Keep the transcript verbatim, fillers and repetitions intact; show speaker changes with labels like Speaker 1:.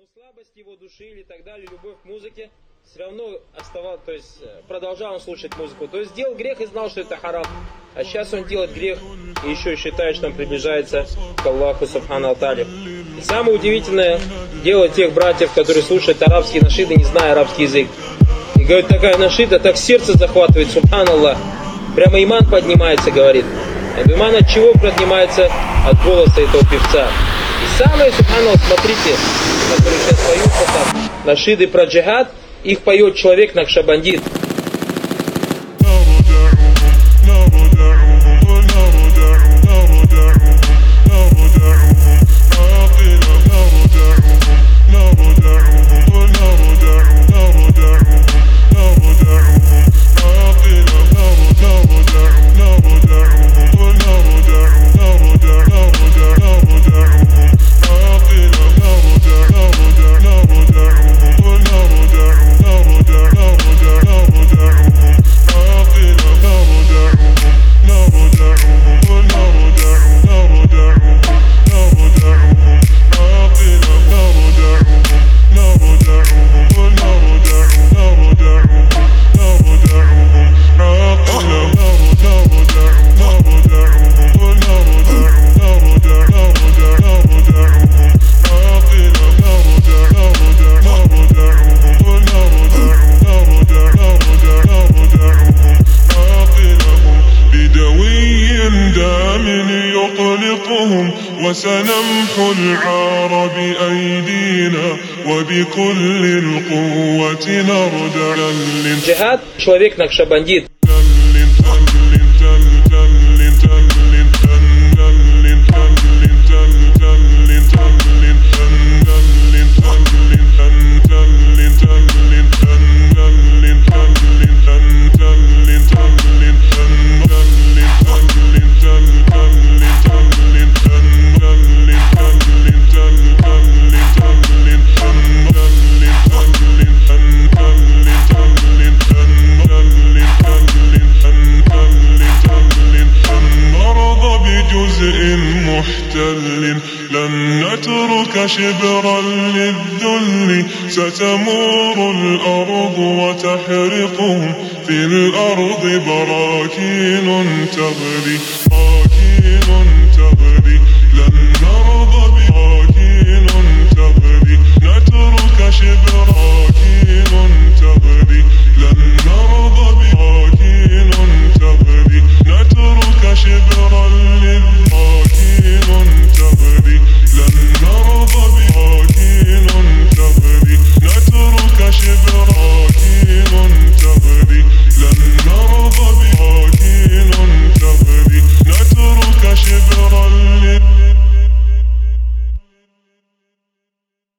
Speaker 1: Но слабость его души или так далее, любовь к музыке, все равно оставал, то есть продолжал он слушать музыку. То есть сделал грех и знал, что это харам. А сейчас он делает грех и еще считает, что он приближается к Аллаху Субхану Ва-Тааля. И самое удивительное дело тех братьев, которые слушают арабские нашиды, не зная арабский язык. И говорит, такая нашида, так сердце захватывает, Субханаллах. Прямо иман поднимается, говорит. Иман от чего поднимается? От голоса этого певца. И самое, Субханаллах, смотрите, которые сейчас поют там, нашиды про джихад, их поет человек Накшабандит.
Speaker 2: وسنمحو العار بأيدينا وبكل القوة نردع.
Speaker 1: Джихад, человек Накшабандит.
Speaker 2: محتل لن نترك شبرا للذل ستمور الأرض وتحرقهم في الأرض براكين تغلي براكين تغلي